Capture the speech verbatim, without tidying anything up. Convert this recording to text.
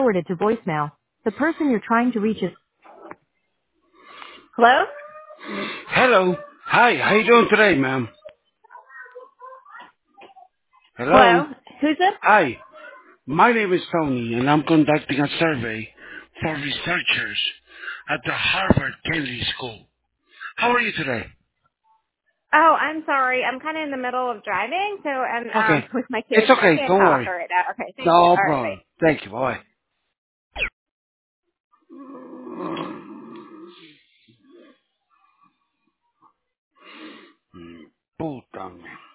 forwarded to voicemail. The person you're trying to reach is... Hello? Hello. Hi. How you doing today, ma'am? Hello. Hello? Who's this? Hi. My name is Tony, and I'm conducting a survey for researchers at the Harvard Kennedy School. How are you today? Oh, I'm sorry. I'm kind of in the middle of driving, so and um Okay. with my It's kids, so I okay. can't Don't talk worry. right now. Okay, thank you. No All right, problem. bye. Thank you. Bye. Puta, man.